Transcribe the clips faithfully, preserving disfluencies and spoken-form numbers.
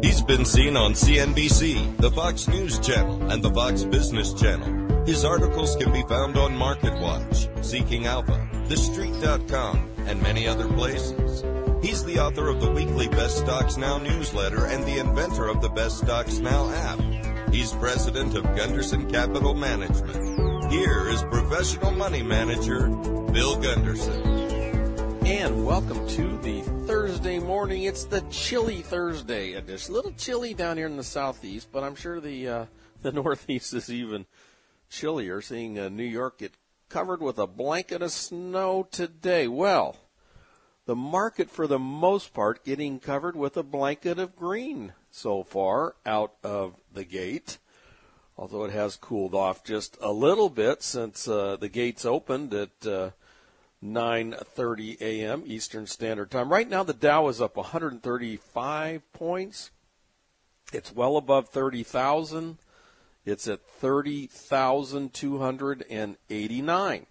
He's been seen on C N B C, the Fox News Channel, and the Fox Business Channel. His articles can be found on MarketWatch, Seeking Alpha, The Street dot com, and many other places. He's the author of the weekly Best Stocks Now newsletter and the inventor of the Best Stocks Now app. He's president of Gunderson Capital Management. Here is professional money manager, Bill Gunderson. And welcome to the Thursday morning. It's the chilly Thursday edition. A little chilly down here in the southeast, but I'm sure the uh, the northeast is even chillier, seeing uh, New York get covered with a blanket of snow today. Well, the market for the most part getting covered with a blanket of green so far out of the gate, although it has cooled off just a little bit since uh, the gates opened at uh, nine thirty a.m. Eastern Standard Time. Right now the Dow is up one hundred thirty-five points. It's well above thirty thousand. It's at thirty thousand two hundred eighty-nine.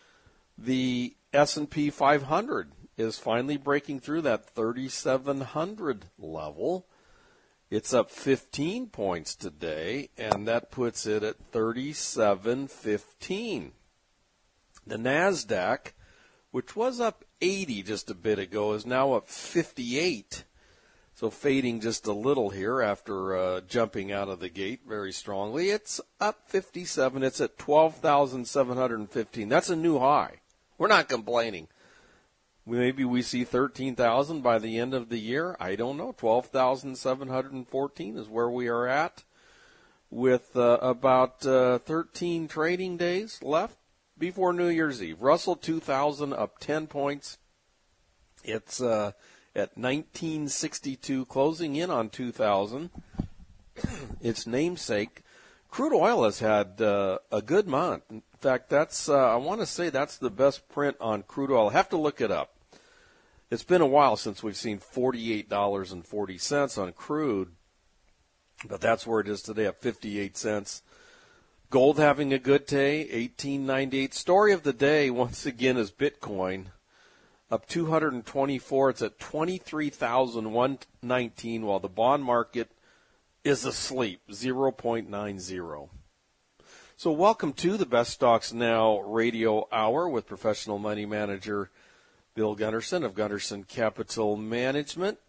The S and P five hundred is finally breaking through that thirty-seven hundred level. It's up fifteen points today, and that puts it at thirty-seven fifteen. The NASDAQ, which was up eighty just a bit ago, is now up fifty-eight. So fading just a little here after uh, jumping out of the gate very strongly. It's up fifty-seven. It's at twelve thousand seven hundred fifteen. That's a new high. We're not complaining. Maybe we see thirteen thousand by the end of the year. I don't know. twelve thousand seven hundred fourteen is where we are at with uh, about uh, thirteen trading days left before New Year's Eve. Russell two thousand up ten points. It's uh, at nineteen sixty-two, closing in on two thousand. Its namesake. Crude oil has had uh, a good month. In fact, that's uh, I want to say that's the best print on crude oil. I have to look it up. It's been a while since we've seen forty-eight dollars and forty cents on crude, but that's where it is today at fifty-eight cents. Gold having a good day, eighteen ninety-eight. Story of the day, once again, is Bitcoin, up two hundred twenty-four. It's at twenty-three thousand one hundred nineteen, while the bond market is asleep, zero point nine zero. So welcome to the Best Stocks Now radio hour with professional money manager Bill Gunderson of Gunderson Capital Management.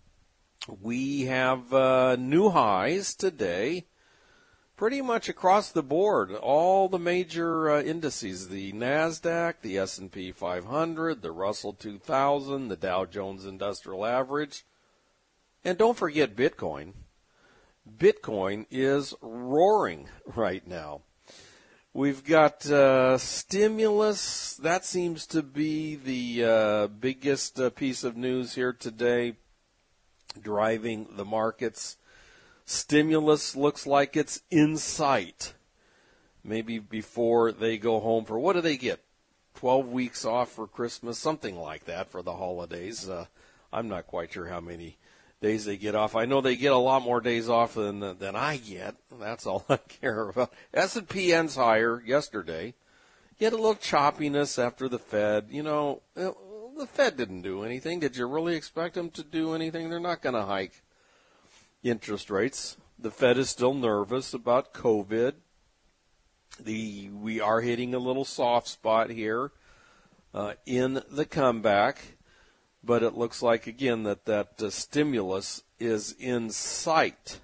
We have uh, new highs today, pretty much across the board. All the major uh, indices, the NASDAQ, the S and P five hundred, the Russell two thousand, the Dow Jones Industrial Average. And don't forget Bitcoin. Bitcoin is roaring right now. We've got uh, stimulus. That seems to be the uh, biggest uh, piece of news here today, driving the markets. Stimulus looks like it's in sight. Maybe before they go home for, what do they get? twelve weeks off for Christmas, something like that for the holidays. Uh, I'm not quite sure how many days they get off. I know they get a lot more days off than than I get. That's all I care about. S and P ends higher yesterday. You had a little choppiness after the Fed. You know, the Fed didn't do anything. Did you really expect them to do anything? They're not going to hike interest rates. The Fed is still nervous about COVID. The we are hitting a little soft spot here uh, in the comeback. But it looks like, again, that that uh, stimulus is in sight.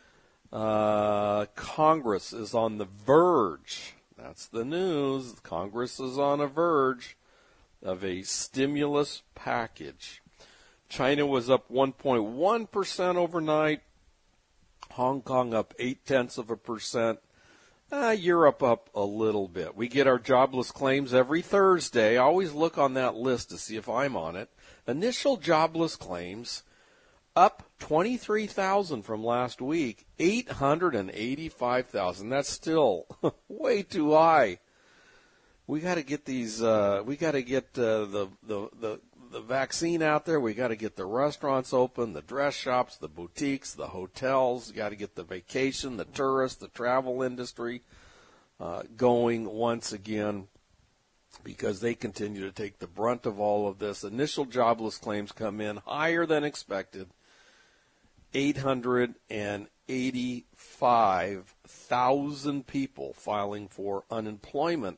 Uh, Congress is on the verge. That's the news. Congress is on a verge of a stimulus package. China was up one point one percent overnight. Hong Kong up eight-tenths of a percent. Uh, Europe up a little bit. We get our jobless claims every Thursday. I always look on that list to see if I'm on it. Initial jobless claims up twenty-three thousand from last week, eight hundred eighty-five thousand. That's still way too high. We got to get these. Uh, we got to get uh, the the the the vaccine out there. We got to get the restaurants open, the dress shops, the boutiques, the hotels. Got to get the vacation, the tourists, the travel industry uh, going once again, because they continue to take the brunt of all of this. Initial jobless claims come in higher than expected. eight hundred eighty-five thousand people filing for unemployment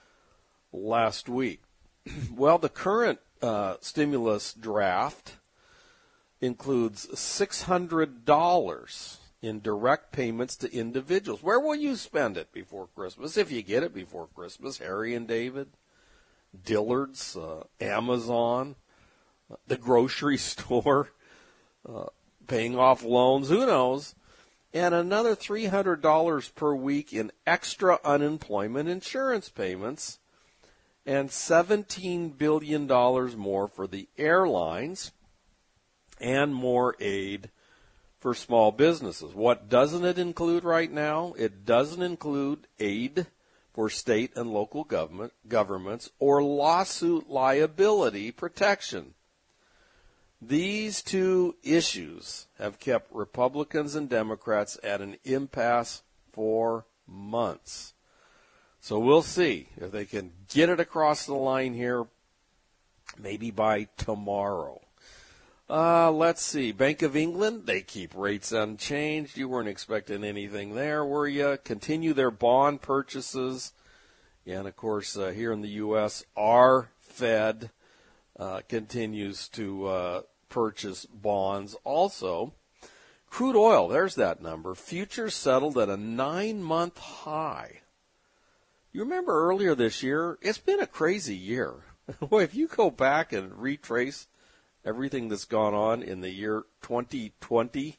last week. Well, the current uh, stimulus draft includes six hundred dollars in direct payments to individuals. Where will you spend it before Christmas? If you get it before Christmas, Harry and David, Dillard's, uh, Amazon, the grocery store, uh, paying off loans, who knows? And another three hundred dollars per week in extra unemployment insurance payments, and seventeen billion dollars more for the airlines, and more aid for small businesses. What doesn't it include right now? It doesn't include aid for state and local government governments or lawsuit liability protection. These two issues have kept Republicans and Democrats at an impasse for months. So we'll see if they can get it across the line here, maybe by tomorrow. Uh, let's see. Bank of England, they keep rates unchanged. You weren't expecting anything there, were you? Continue their bond purchases. And, of course, uh, here in the U S, our Fed uh, continues to uh, purchase bonds also. Crude oil, there's that number. Futures settled at a nine-month high. You remember earlier this year? It's been a crazy year. Boy, if you go back and retrace everything that's gone on in the year twenty twenty,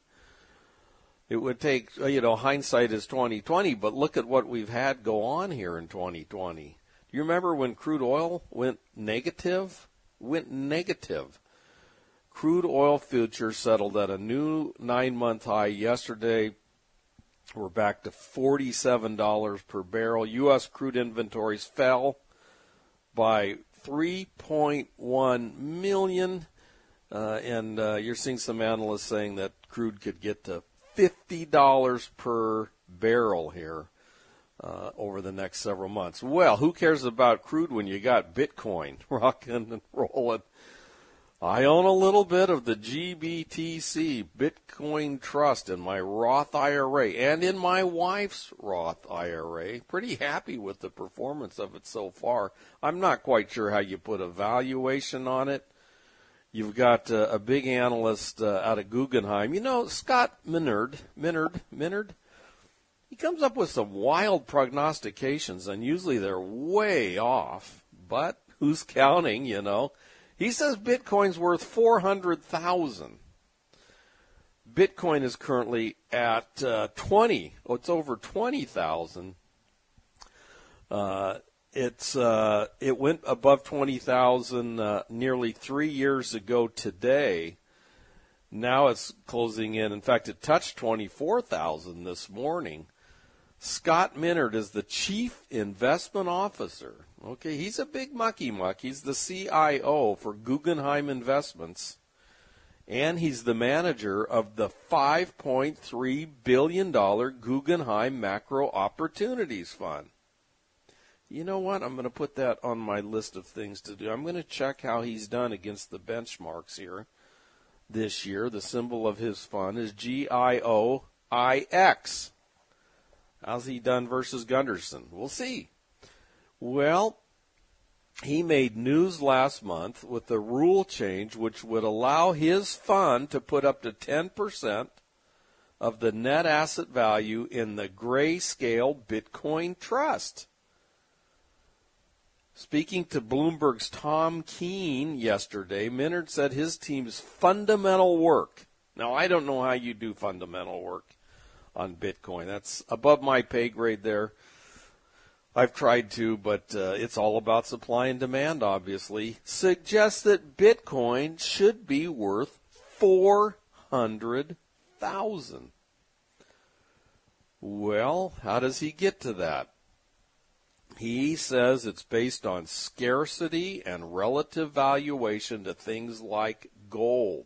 it would take, you know, hindsight is twenty twenty, but look at what we've had go on here in twenty twenty. Do you remember when crude oil went negative? Went negative. Crude oil futures settled at a new nine-month high yesterday. We're back to forty-seven dollars per barrel. U S crude inventories fell by three point one million. Uh, and uh, you're seeing some analysts saying that crude could get to fifty dollars per barrel here uh, over the next several months. Well, who cares about crude when you got Bitcoin rocking and rolling? I own a little bit of the G B T C, Bitcoin Trust, in my Roth I R A and in my wife's Roth I R A. Pretty happy with the performance of it so far. I'm not quite sure how you put a valuation on it. You've got uh, a big analyst uh, out of Guggenheim. You know, Scott Minerd, Minerd, Minerd, he comes up with some wild prognostications, and usually they're way off. But who's counting, you know? He says Bitcoin's worth four hundred thousand dollars. Bitcoin is currently at uh, twenty. Oh, it's over twenty thousand. Uh It's uh, it went above twenty thousand uh, nearly three years ago today. Now it's closing in. In fact, it touched twenty-four thousand this morning. Scott Minerd is the chief investment officer. Okay, he's a big mucky muck. He's the C I O for Guggenheim Investments, and he's the manager of the five point three billion dollars Guggenheim Macro Opportunities Fund. You know what? I'm going to put that on my list of things to do. I'm going to check how he's done against the benchmarks here this year. The symbol of his fund is G I O I X. How's he done versus Gunderson? We'll see. Well, he made news last month with the rule change which would allow his fund to put up to ten percent of the net asset value in the Grayscale Bitcoin Trust. Speaking to Bloomberg's Tom Keene yesterday, Minerd said his team's fundamental work. Now, I don't know how you do fundamental work on Bitcoin. That's above my pay grade there. I've tried to, but uh, it's all about supply and demand, obviously. Suggests that Bitcoin should be worth four hundred thousand dollars. Well, how does he get to that? He says it's based on scarcity and relative valuation to things like gold.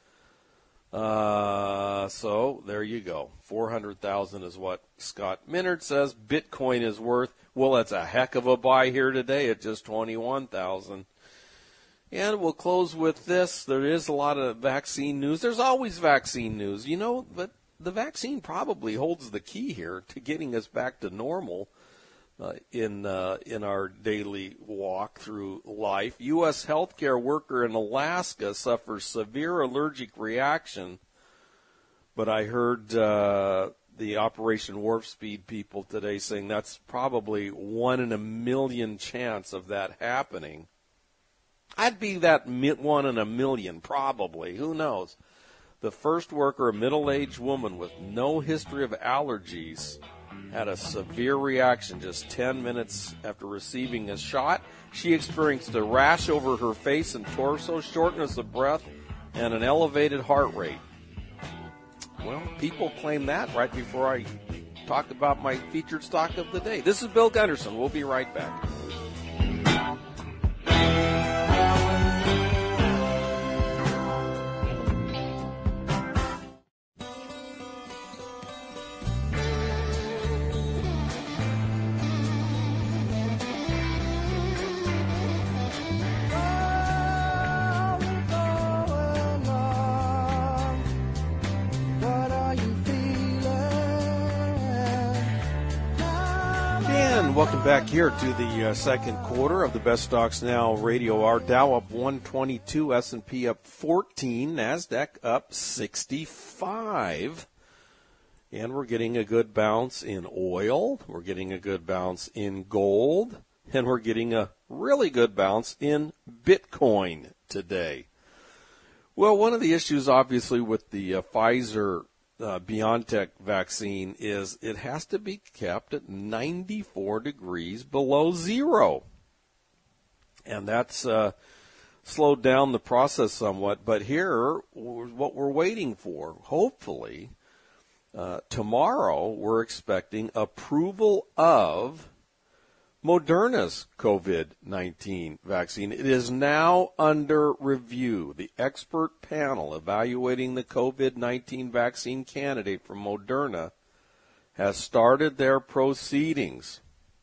Uh, so there you go. four hundred thousand is what Scott Minerd says Bitcoin is worth. Well, that's a heck of a buy here today at just twenty-one thousand. And we'll close with this. There is a lot of vaccine news. There's always vaccine news, you know, but the vaccine probably holds the key here to getting us back to normal uh, in uh, in our daily walk through life. U S healthcare worker in Alaska suffers severe allergic reaction, but I heard uh, the Operation Warp Speed people today saying that's probably one in a million chance of that happening. I'd be that one in a million, probably. Who knows? The first worker, a middle-aged woman with no history of allergies, had a severe reaction just ten minutes after receiving a shot. She experienced a rash over her face and torso, shortness of breath, and an elevated heart rate. Well, people claim that right before I talk about my featured stock of the day. This is Bill Gunderson. We'll be right back. Welcome back here to the uh, second quarter of the Best Stocks Now Radio Hour. Dow up one twenty-two, S and P up fourteen, NASDAQ up sixty-five. And we're getting a good bounce in oil. We're getting a good bounce in gold. And we're getting a really good bounce in Bitcoin today. Well, one of the issues, obviously, with the uh, Pfizer Uh, BioNTech vaccine is it has to be kept at ninety-four degrees below zero. And that's uh, slowed down the process somewhat. But here, what we're waiting for, hopefully, uh, tomorrow we're expecting approval of Moderna's COVID nineteen vaccine. It is now under review. The expert panel evaluating the COVID nineteen vaccine candidate from Moderna has started their proceedings.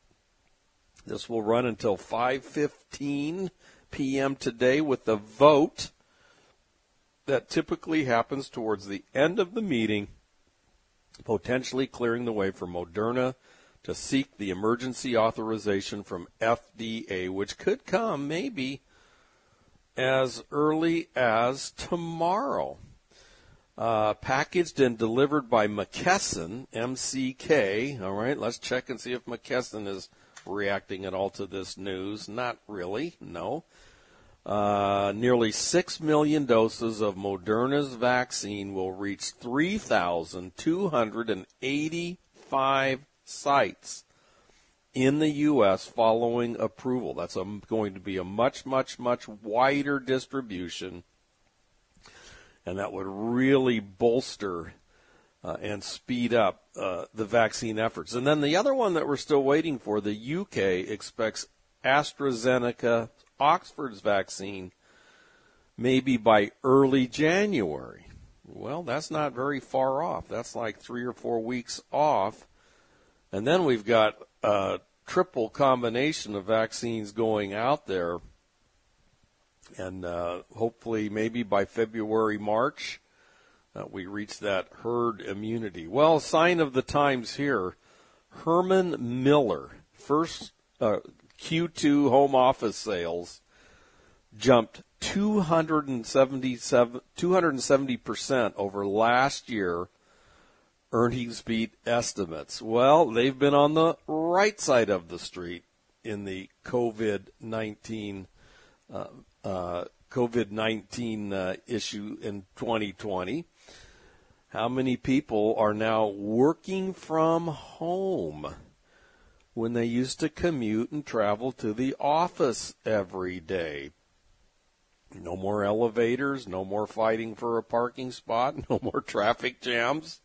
This will run until five fifteen p.m. today with the vote that typically happens towards the end of the meeting, potentially clearing the way for Moderna to seek the emergency authorization from F D A, which could come maybe as early as tomorrow. Uh, packaged and delivered by McKesson, M C K. All right, let's check and see if McKesson is reacting at all to this news. Not really, no. Uh, nearly six million doses of Moderna's vaccine will reach three thousand two hundred eighty-five sites in the U S following approval. That's a, going to be a much, much, much wider distribution, and that would really bolster uh, and speed up uh, the vaccine efforts. And then the other one that we're still waiting for, the U K expects AstraZeneca, Oxford's vaccine, maybe by early January. Well, that's not very far off. That's like three or four weeks off. And then we've got a triple combination of vaccines going out there. And uh, hopefully maybe by February, March, uh, we reach that herd immunity. Well, sign of the times here. Herman Miller, first uh, Q two home office sales jumped two hundred seventy-seven, two hundred seventy percent over last year. Earnings beat estimates. Well, they've been on the right side of the street in the COVID nineteen uh, uh, COVID nineteen uh, issue in twenty twenty. How many people are now working from home when they used to commute and travel to the office every day? No more elevators, no more fighting for a parking spot, no more traffic jams.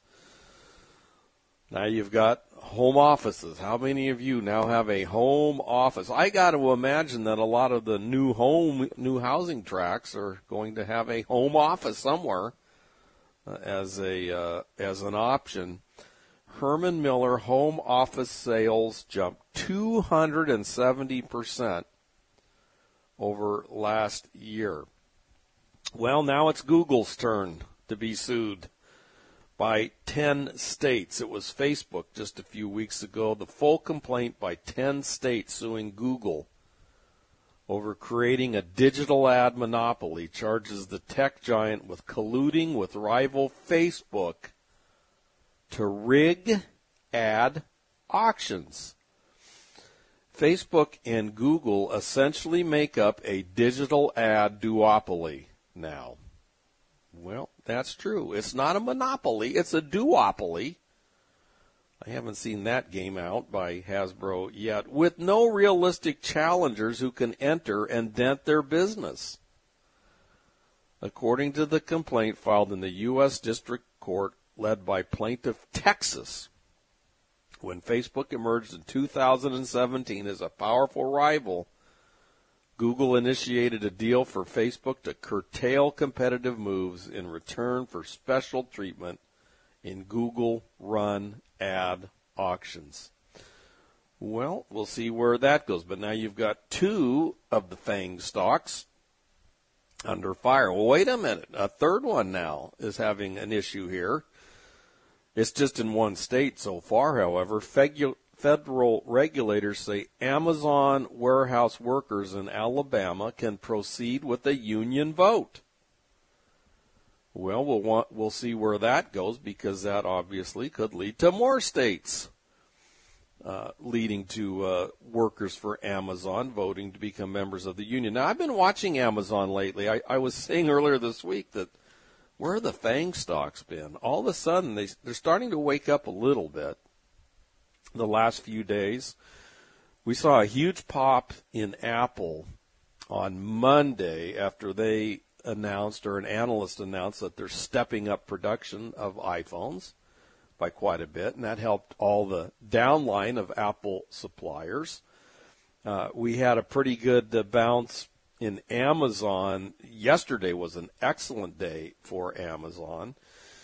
Now you've got home offices. How many of you now have a home office? I got to imagine that a lot of the new home, new housing tracts are going to have a home office somewhere uh, as a uh, as an option. Herman Miller home office sales jumped two hundred seventy percent over last year. Well, now it's Google's turn to be sued by ten states. It was Facebook just a few weeks ago. The full complaint by ten states suing Google over creating a digital ad monopoly charges the tech giant with colluding with rival Facebook to rig ad auctions. Facebook and Google essentially make up a digital ad duopoly now. Well, that's true. It's not a monopoly. It's a duopoly. I haven't seen that game out by Hasbro yet, with no realistic challengers who can enter and dent their business. According to the complaint filed in the U S District Court led by plaintiff Texas, when Facebook emerged in two thousand seventeen as a powerful rival, Google initiated a deal for Facebook to curtail competitive moves in return for special treatment in Google-run ad auctions. Well, we'll see where that goes. But now you've got two of the FANG stocks under fire. Well, wait a minute. A third one now is having an issue here. It's just in one state so far, however. Federal regulators say Amazon warehouse workers in Alabama can proceed with a union vote. Well, we'll want, we'll see where that goes, because that obviously could lead to more states uh, leading to uh, workers for Amazon voting to become members of the union. Now, I've been watching Amazon lately. I, I was saying earlier this week that where have the FANG stocks been? All of a sudden, they, they're starting to wake up a little bit the last few days. We saw a huge pop in Apple on Monday after they announced, or an analyst announced, that they're stepping up production of iPhones by quite a bit, and that helped all the downline of Apple suppliers. Uh, we had a pretty good uh, bounce in Amazon. Yesterday was an excellent day for Amazon.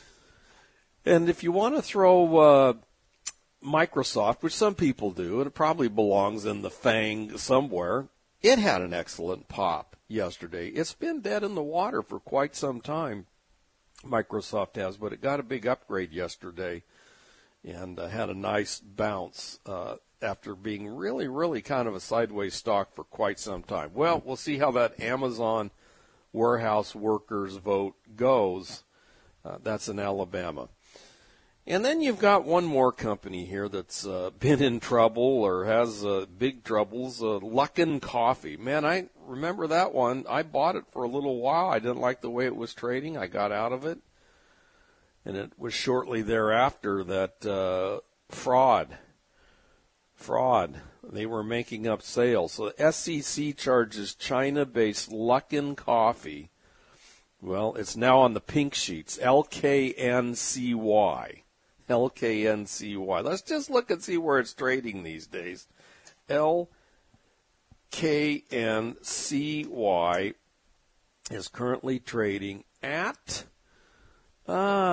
And if you want to throw uh, Microsoft, which some people do, and it probably belongs in the FANG somewhere, it had an excellent pop yesterday. It's been dead in the water for quite some time, Microsoft has, but it got a big upgrade yesterday and uh, had a nice bounce uh, after being really, really kind of a sideways stock for quite some time. Well, we'll see how that Amazon warehouse workers vote goes. Uh, that's in Alabama. And then you've got one more company here that's uh, been in trouble or has uh, big troubles, uh, Luckin Coffee. Man, I remember that one. I bought it for a little while. I didn't like the way it was trading. I got out of it. And it was shortly thereafter that uh, fraud, fraud, they were making up sales. So the S E C charges China-based Luckin Coffee. Well, it's now on the pink sheets, L K N C Y. L K N C Y. Let's just look and see where it's trading these days. L K N C Y is currently trading at, uh,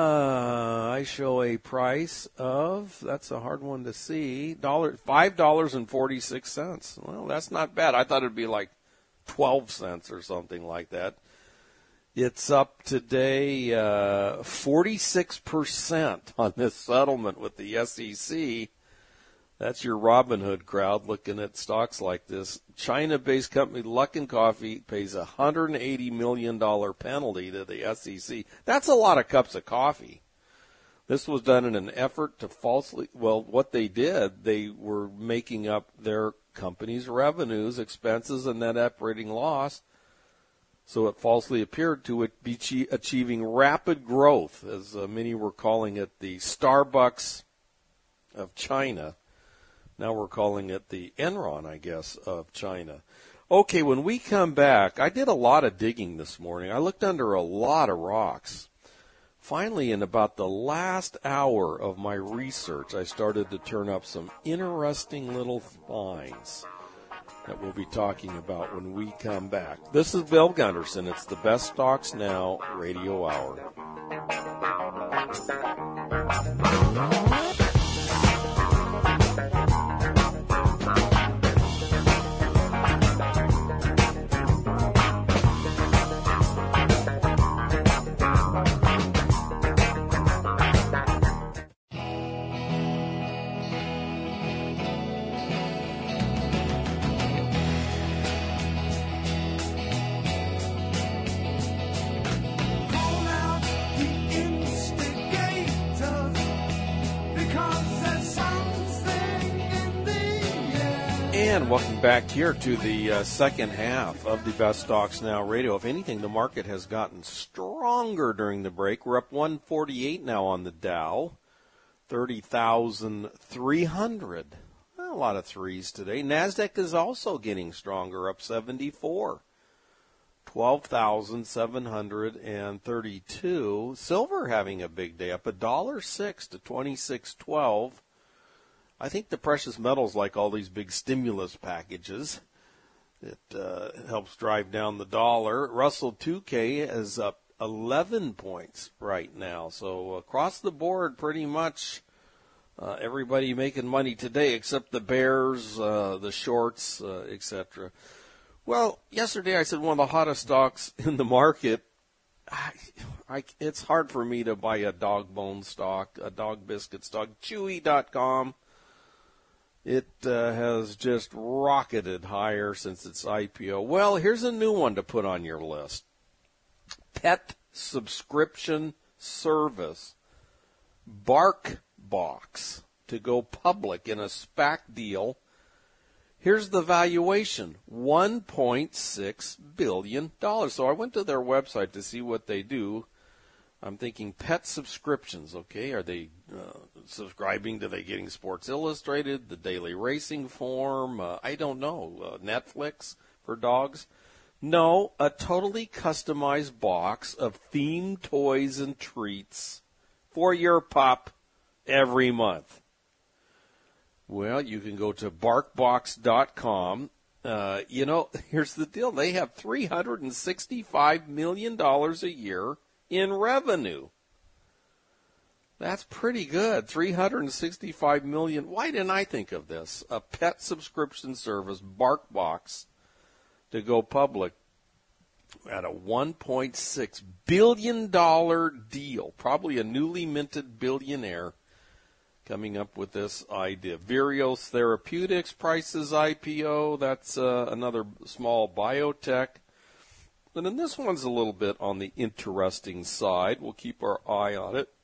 I show a price of, that's a hard one to see, dollar, five dollars and forty-six cents. Well, that's not bad. I thought it would be like twelve cents or something like that. It's up today uh, forty-six percent on this settlement with the S E C. That's your Robin Hood crowd looking at stocks like this. China-based company Luckin Coffee pays a one hundred eighty million dollars penalty to the S E C. That's a lot of cups of coffee. This was done in an effort to falsely, well, what they did, they were making up their company's revenues, expenses, and net operating loss. So it falsely appeared to it be achieving rapid growth, as uh, many were calling it the Starbucks of China. Now we're calling it the Enron, I guess, of China. Okay, when we come back, I did a lot of digging this morning. I looked under a lot of rocks. Finally, in about the last hour of my research, I started to turn up some interesting little finds that we'll be talking about when we come back. This is Bill Gunderson. It's the Best Stocks Now Radio Hour. And welcome back here to the uh, second half of the Best Stocks Now radio. If anything, the market has gotten stronger during the break. We're up one forty-eight now on the Dow, thirty thousand three hundred. Well, a lot of threes today. NASDAQ is also getting stronger, up seventy-four, twelve thousand seven hundred thirty-two. Silver having a big day, up one dollar six to twenty-six twelve. I think the precious metals like all these big stimulus packages. It uh, helps drive down the dollar. Russell two K is up eleven points right now. So across the board, pretty much uh, everybody making money today except the bears, uh, the shorts, uh, et cetera. Well, yesterday I said one of the hottest stocks in the market. I, I, it's hard for me to buy a dog bone stock, a dog biscuit stock. Chewy dot com. It uh, has just rocketed higher since its I P O. Well, here's a new one to put on your list. Pet subscription service, BarkBox, to go public in a SPAC deal. Here's the valuation, one point six billion dollars. So I went to their website to see what they do. I'm thinking pet subscriptions, okay? Are they uh, subscribing? Do they getting Sports Illustrated, the Daily Racing Form? Uh, I don't know. Uh, Netflix for dogs? No, a totally customized box of themed toys and treats for your pup every month. Well, you can go to bark box dot com. Uh, you know, here's the deal. They have three hundred sixty-five million dollars a year in revenue. That's pretty good. three hundred sixty-five million dollars. Why didn't I think of this? A pet subscription service, BarkBox, to go public at a one point six billion dollars deal. Probably a newly minted billionaire coming up with this idea. Virios Therapeutics prices I P O. That's uh, another small biotech. And then this one's a little bit on the interesting side. We'll keep our eye on it.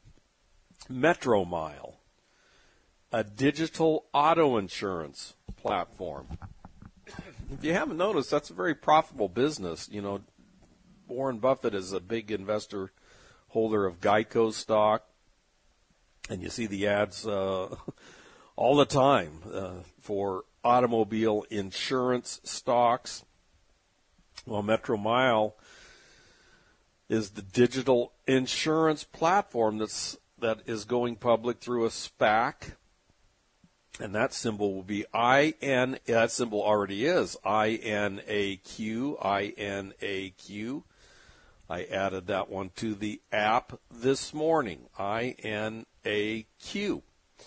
Metromile, a digital auto insurance platform. If you haven't noticed, that's a very profitable business. You know, Warren Buffett is a big investor, holder of Geico stock, and you see the ads uh, all the time uh, for automobile insurance stocks. Well, Metromile is the digital insurance platform that's that is going public through a SPAC, and that symbol will be I N. That symbol already is I N A Q. I N A Q. I added that one to the app this morning. I N A Q.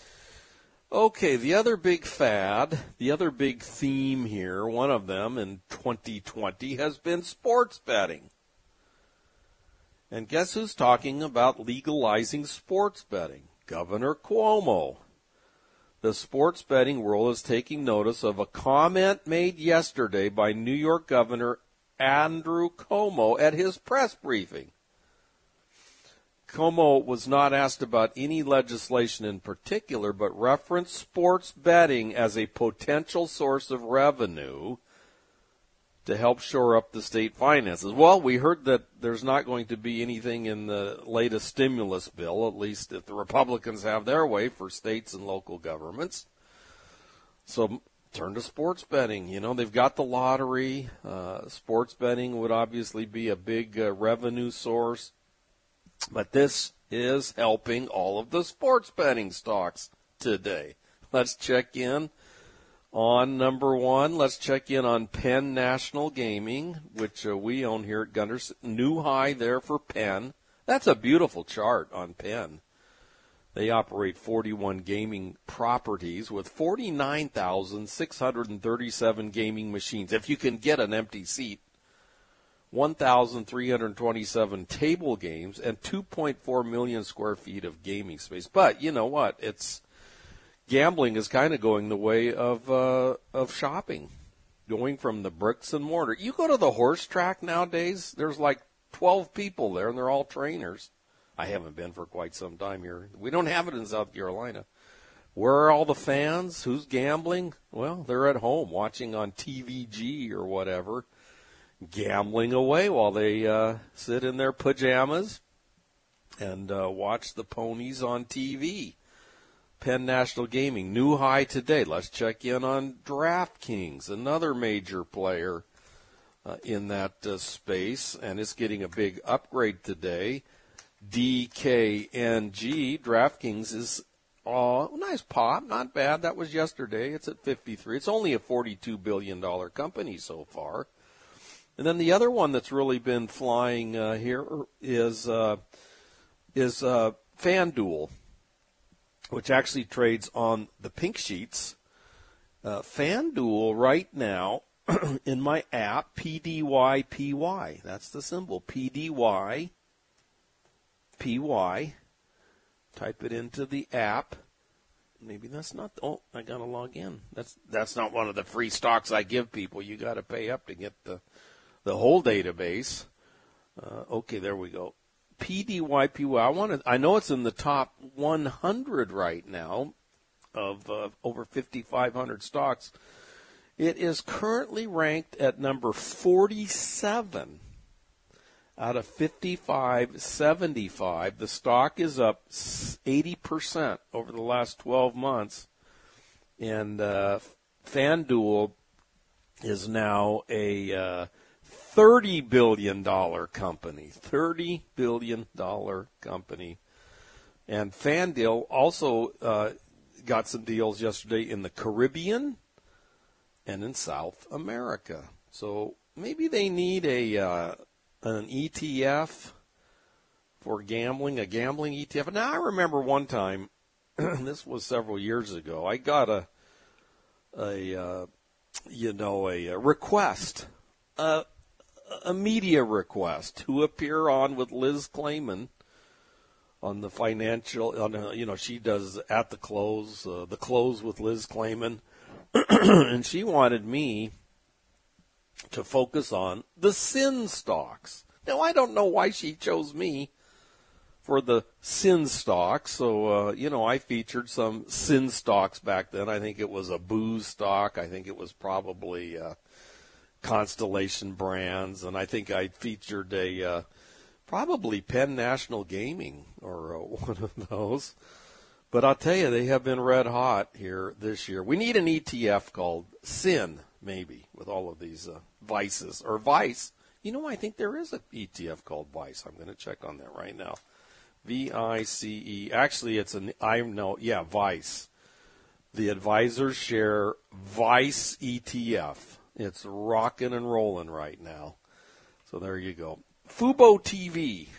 Okay, the other big fad, the other big theme here, one of them in twenty twenty has been sports betting. And guess who's talking about legalizing sports betting? Governor Cuomo. The sports betting world is taking notice of a comment made yesterday by New York Governor Andrew Cuomo at his press briefing. Cuomo was not asked about any legislation in particular, but referenced sports betting as a potential source of revenue to help shore up the state finances. Well, we heard that there's not going to be anything in the latest stimulus bill, at least if the Republicans have their way for states and local governments. So turn to sports betting. You know, they've got the lottery. Uh, sports betting would obviously be a big uh, revenue source. But this is helping all of the sports betting stocks today. Let's check in on number one. Let's check in on Penn National Gaming, which uh, we own here at Gunderson. New high there for Penn. That's a beautiful chart on Penn. They operate forty-one gaming properties with forty-nine thousand six hundred thirty-seven gaming machines. If you can get an empty seat, one thousand three hundred twenty-seven table games, and two point four million square feet of gaming space. But you know what? It's gambling is kind of going the way of uh, of shopping, going from the bricks and mortar. You go to the horse track nowadays, there's like twelve people there, and they're all trainers. I haven't been for quite some time here. We don't have it in South Carolina. Where are all the fans? Who's gambling? Well, they're at home watching on T V G or whatever, gambling away while they uh, sit in their pajamas and uh, watch the ponies on T V. Penn National Gaming, new high today. Let's check in on DraftKings, another major player uh, in that uh, space, and it's getting a big upgrade today. D K N G, DraftKings is uh, nice pop, not bad. That was yesterday. It's at fifty-three. It's only a forty-two billion dollars company so far. And then the other one that's really been flying uh, here is uh, is uh, FanDuel, which actually trades on the pink sheets. Uh, FanDuel right now in my app, P D Y P Y. That's the symbol, P D Y P Y. Type it into the app. Maybe that's not. Oh, I got to log in. That's that's not one of the free stocks I give people. You got to pay up to get the the whole database. Uh, okay, there we go. P D Y P Y. I want to. I know it's in the top one hundred right now of uh, over fifty-five hundred stocks. It is currently ranked at number forty-seven out of fifty-five seventy-five. The stock is up eighty percent over the last twelve months, and uh, FanDuel is now a uh, thirty billion dollars company, thirty billion dollars company. And FanDuel also uh, got some deals yesterday in the Caribbean and in South America. So maybe they need a uh, an E T F for gambling, a gambling E T F. Now, I remember one time, this was several years ago, I got a, a uh, you know, a, a request, a, a media request to appear on with Liz Clayman on the financial, on a, you know, she does At the Close, uh, the Close with Liz Clayman, and she wanted me to focus on the sin stocks. Now, I don't know why she chose me for the sin stocks. So, uh, you know, I featured some sin stocks back then. I think it was a booze stock. I think it was probably uh, Constellation Brands. And I think I featured a uh, probably Penn National Gaming or uh, one of those. But I'll tell you, they have been red hot here this year. We need an E T F called Sin, maybe, with all of these uh, vices. Or Vice. You know, I think there is an E T F called Vice. I'm going to check on that right now. V I C E. Actually, it's an, I know, yeah, Vice. The Advisors Share Vice E T F. It's rocking and rolling right now. So there you go. Fubo T V.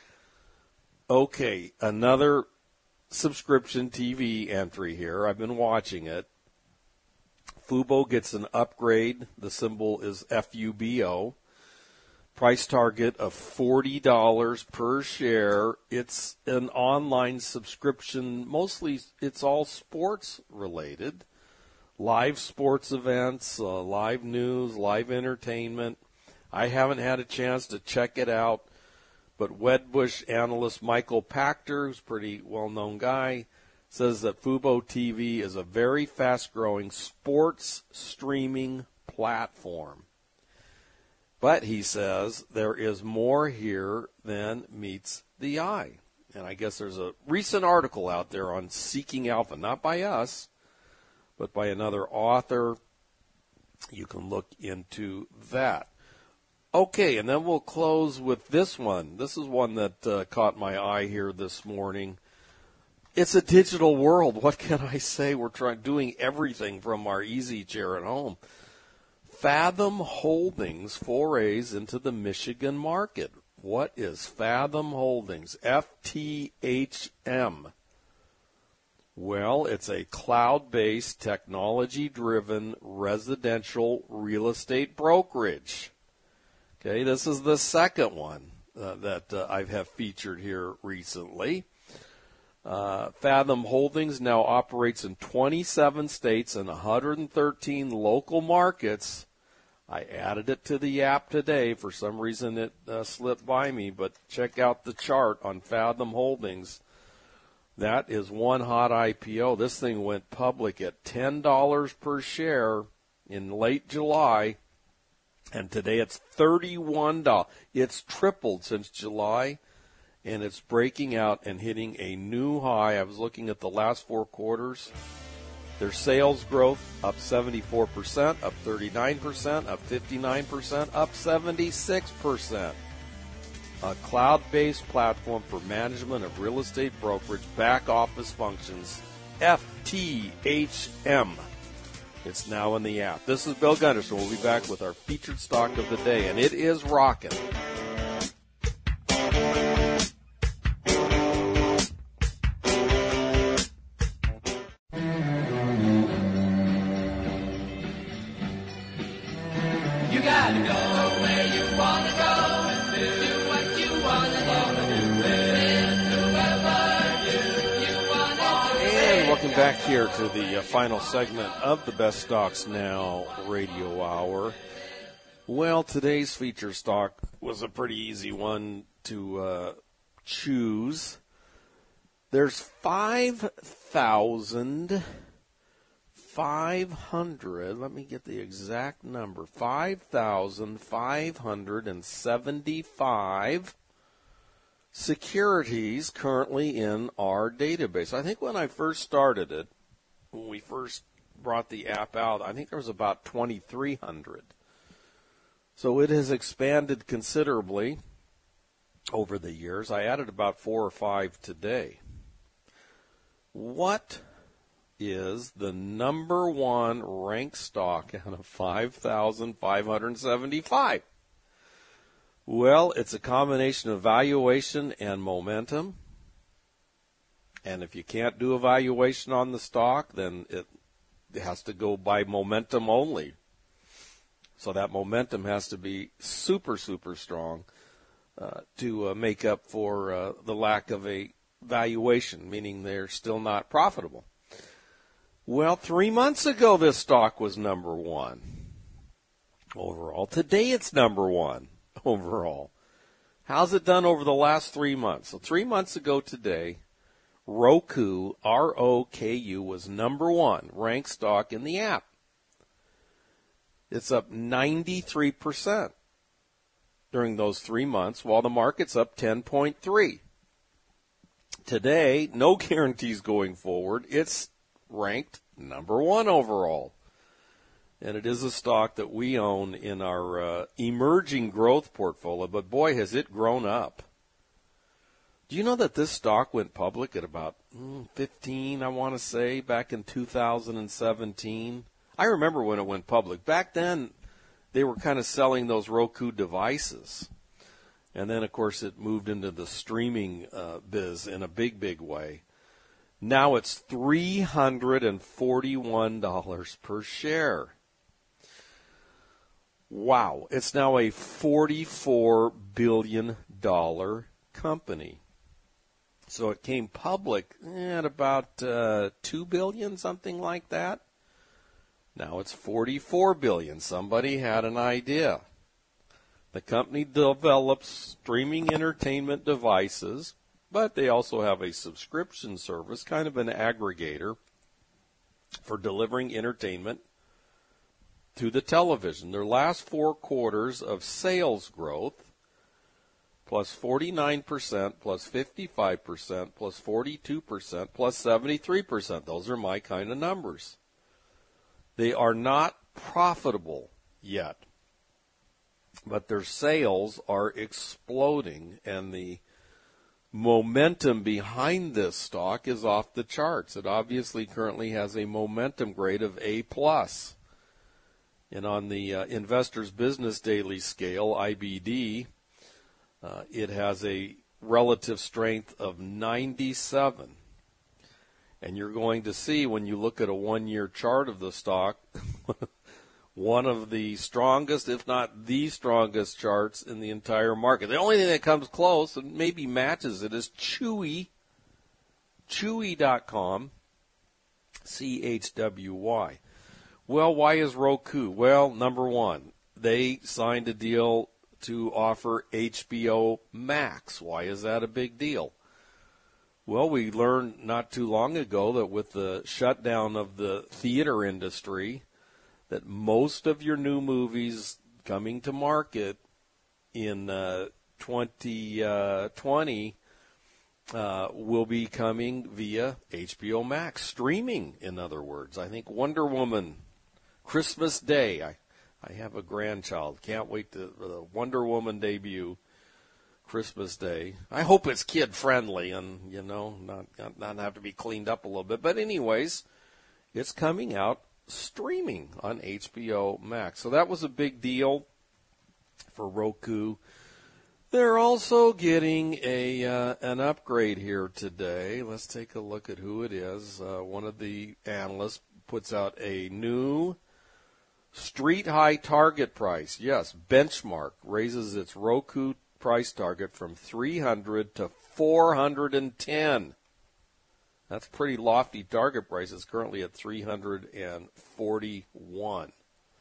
Okay, another subscription T V entry here. I've been watching it. Fubo gets an upgrade. The symbol is F U B O. Price target of forty dollars per share. It's an online subscription. Mostly it's all sports related. Live sports events, uh, live news, live entertainment. I haven't had a chance to check it out, but Wedbush analyst Michael Pachter, who's a pretty well-known guy, says that Fubo T V is a very fast-growing sports streaming platform. But, he says, there is more here than meets the eye. And I guess there's a recent article out there on Seeking Alpha, not by us, but by another author. You can look into that. Okay, and then we'll close with this one. This is one that uh, caught my eye here this morning. It's a digital world. What can I say? We're trying doing everything from our easy chair at home. Fathom Holdings forays into the Michigan market. What is Fathom Holdings? F T H M. Well, it's a cloud-based, technology-driven residential real estate brokerage. Okay, this is the second one uh, that uh, I have featured here recently. Uh, Fathom Holdings now operates in twenty-seven states and one hundred thirteen local markets. I added it to the app today. For some reason it uh, slipped by me, but check out the chart on Fathom Holdings. That is one hot I P O. This thing went public at ten dollars per share in late July, and today it's thirty-one dollars. It's tripled since July, and it's breaking out and hitting a new high. I was looking at the last four quarters. Their sales growth up seventy-four percent, up thirty-nine percent, up fifty-nine percent, up seventy-six percent. A cloud-based platform for management of real estate brokerage back office functions, F T H M. It's now in the app. This is Bill Gunderson. We'll be back with our featured stock of the day, and it is rocking. You gotta go where you wanna go and do what you wanna do. Do whatever you, you wanna do. And welcome back here to the uh, final segment of the Best Stocks Now radio hour. Well, today's feature stock was a pretty easy one to uh, choose. There's five thousand five hundred, let me get the exact number, five thousand five hundred seventy-five securities currently in our database. I think when I first started it, when we first brought the app out, I think there was about twenty-three hundred. So it has expanded considerably over the years. I added about four or five today. What is the number one ranked stock out of five thousand five hundred seventy-five? Well, it's a combination of valuation and momentum. And if you can't do a valuation on the stock, then it has to go by momentum only. So that momentum has to be super, super strong uh, to uh, make up for uh, the lack of a valuation, meaning they're still not profitable. Well, three months ago, this stock was number one overall. Today, it's number one overall. How's it done over the last three months? So three months ago today, Roku, R O K U, was number one ranked stock in the app. It's up ninety-three percent during those three months, while the market's up ten point three. Today, no guarantees going forward. It's ranked number one overall. And it is a stock that we own in our uh, emerging growth portfolio, but boy, has it grown up. Do you know that this stock went public at about mm, fifteen, I want to say, back in two thousand seventeen? I remember when it went public. Back then, they were kind of selling those Roku devices. And then, of course, it moved into the streaming uh, biz in a big, big way. Now it's three hundred forty-one dollars per share. Wow. It's now a forty-four billion dollars company. So it came public at about uh, two billion dollars, something like that. Now it's forty-four billion dollars. Somebody had an idea. The company develops streaming entertainment devices, but they also have a subscription service, kind of an aggregator for delivering entertainment to the television. Their last four quarters of sales growth, plus forty-nine percent, plus fifty-five percent, plus forty-two percent, plus seventy-three percent. Those are my kind of numbers. They are not profitable yet, but their sales are exploding, and the momentum behind this stock is off the charts. It obviously currently has a momentum grade of A plus. And on the uh, Investors Business Daily scale, I B D, uh, it has a relative strength of ninety-seven. And you're going to see when you look at a one-year chart of the stock, one of the strongest, if not the strongest charts in the entire market. The only thing that comes close and maybe matches it is Chewy, Chewy dot com, C H W Y. Well, why is Roku? Well, number one, they signed a deal to offer H B O Max. Why is that a big deal? Well, we learned not too long ago that with the shutdown of the theater industry, that most of your new movies coming to market in uh, twenty twenty uh, will be coming via H B O Max, streaming, in other words. I think Wonder Woman, Christmas Day, I, I have a grandchild, can't wait to the Wonder Woman debut, Christmas Day. I hope it's kid-friendly and, you know, not, not, not have to be cleaned up a little bit. But anyways, it's coming out streaming on H B O Max. So that was a big deal for Roku. They're also getting a uh, an upgrade here today. Let's take a look at who it is. Uh, one of the analysts puts out a new street high target price. Yes, Benchmark raises its Roku price target from three hundred to four hundred ten. That's a pretty lofty target price. It's currently at three hundred forty-one.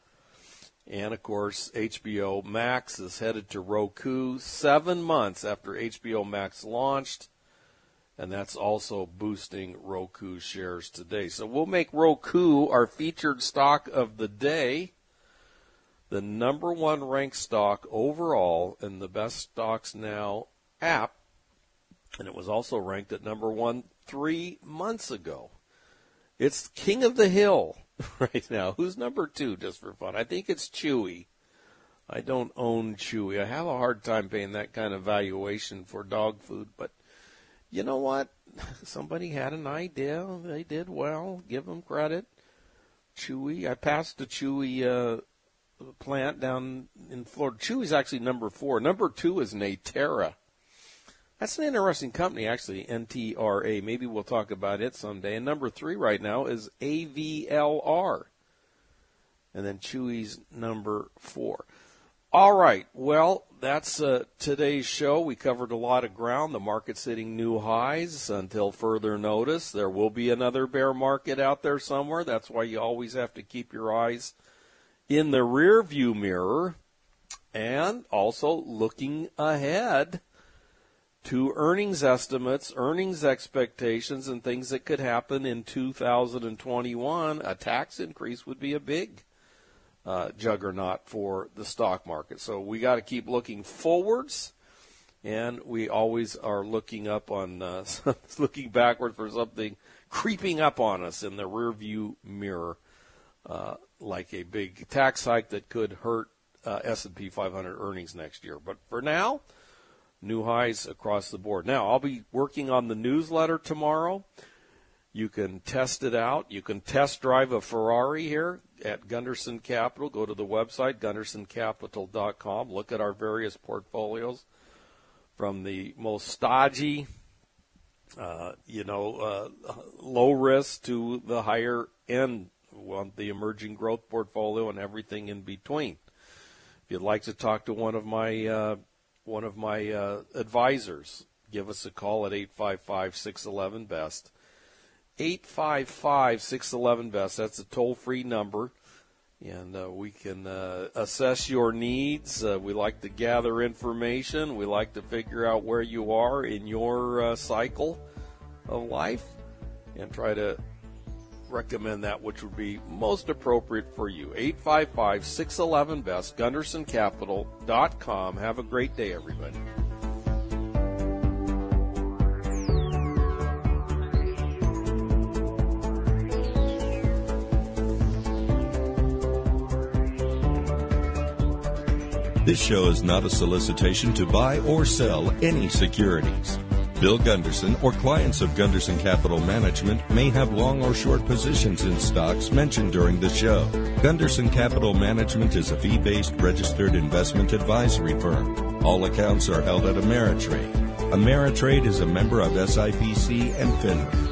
And, of course, H B O Max is headed to Roku seven months after H B O Max launched, and that's also boosting Roku shares today. So we'll make Roku our featured stock of the day, the number one ranked stock overall in the Best Stocks Now app, and it was also ranked at number one three months ago. It's king of the hill right now. Who's number two, just for fun? I think it's Chewy. I don't own Chewy. I have a hard time paying that kind of valuation for dog food, but you know what? Somebody had an idea. They did well. Give them credit. Chewy. I passed a Chewy uh, plant down in Florida. Chewy's actually number four. Number two is Natera. That's an interesting company, actually, N T R A. Maybe we'll talk about it someday. And number three right now is A V L R. And then Chewy's number four. All right. Well, that's uh, today's show. We covered a lot of ground. The market's hitting new highs until further notice. There will be another bear market out there somewhere. That's why you always have to keep your eyes in the rear view mirror and also looking ahead to earnings estimates, earnings expectations, and things that could happen in two thousand twenty-one. A tax increase would be a big uh, juggernaut for the stock market. So we got to keep looking forwards, and we always are looking up on, uh, looking backward for something creeping up on us in the rearview mirror, uh, like a big tax hike that could hurt uh, S and P five hundred earnings next year. But for now, new highs across the board. Now, I'll be working on the newsletter tomorrow. You can test it out. You can test drive a Ferrari here at Gunderson Capital. Go to the website, gunderson capital dot com. Look at our various portfolios from the most stodgy, uh, you know, uh, low risk to the higher end, well, the emerging growth portfolio and everything in between. If you'd like to talk to one of my uh, one of my uh, advisors, give us a call at eight five five, six one one, B E S T. eight five five, six one one, B E S T. That's a toll-free number, and uh, we can uh, assess your needs. Uh, we like to gather information. We like to figure out where you are in your uh, cycle of life and try to recommend that which would be most appropriate for you. eight five five, six one one, B E S T, gunderson capital dot com. Have a great day, everybody. This show is not a solicitation to buy or sell any securities. Bill Gunderson or clients of Gunderson Capital Management may have long or short positions in stocks mentioned during the show. Gunderson Capital Management is a fee-based registered investment advisory firm. All accounts are held at Ameritrade. Ameritrade is a member of S I P C and FINRA.